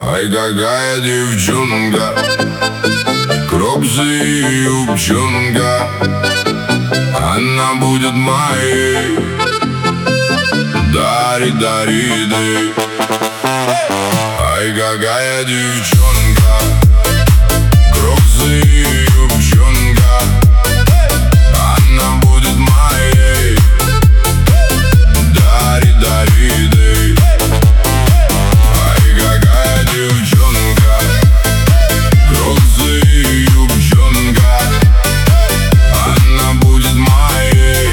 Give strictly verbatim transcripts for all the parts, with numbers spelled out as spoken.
Ай, какая девчонка, кроксы и юбчонка, она будет моей. Дари, дари, дай. Ай, какая девчонка, кроксы и юбчонка, она будет моей. Дари, дари, дай. Ай, какая девчонка, кроксы и юбчонка, она будет моей.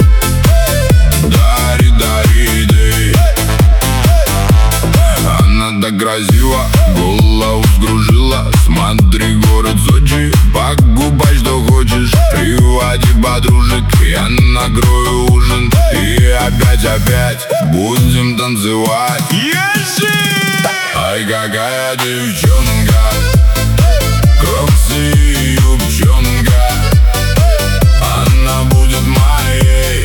Дари, дари, дай. Она так красива, голову скружила. Смотри, город Сочи, покупай, что хочешь. Приводи подружек, я накрою ужин. И опять, опять будем танцевать. Еши! Ай, какая девчонка, кроксы и юбчонка, она будет моей.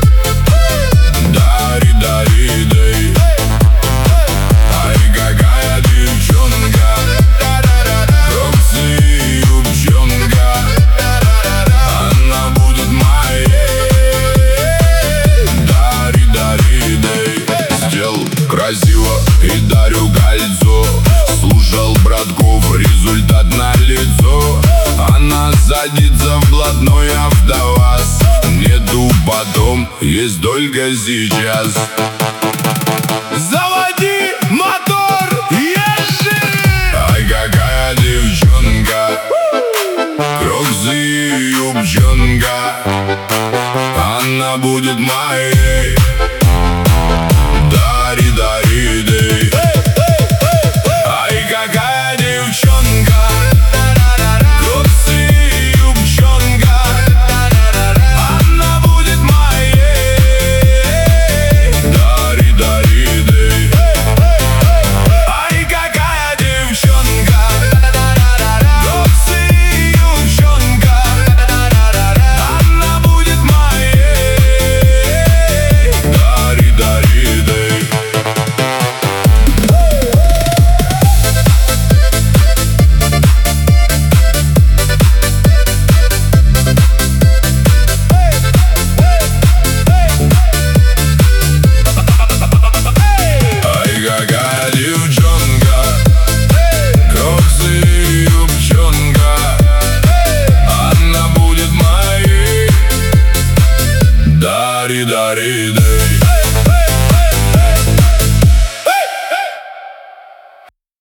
Дари, дари, дай. Ай, какая девчонка, кроксы и юбчонка, она будет моей. Дари, дари, дай. Сделал красиво и дарю кольцо. Слушал братков, результат налицо. Она садится вплотную, АвтоВАЗ. Нету потом, есть только сейчас. Заводи мотор, еши! Ай, какая девчонка, кроксы и юбчонка, она будет моей.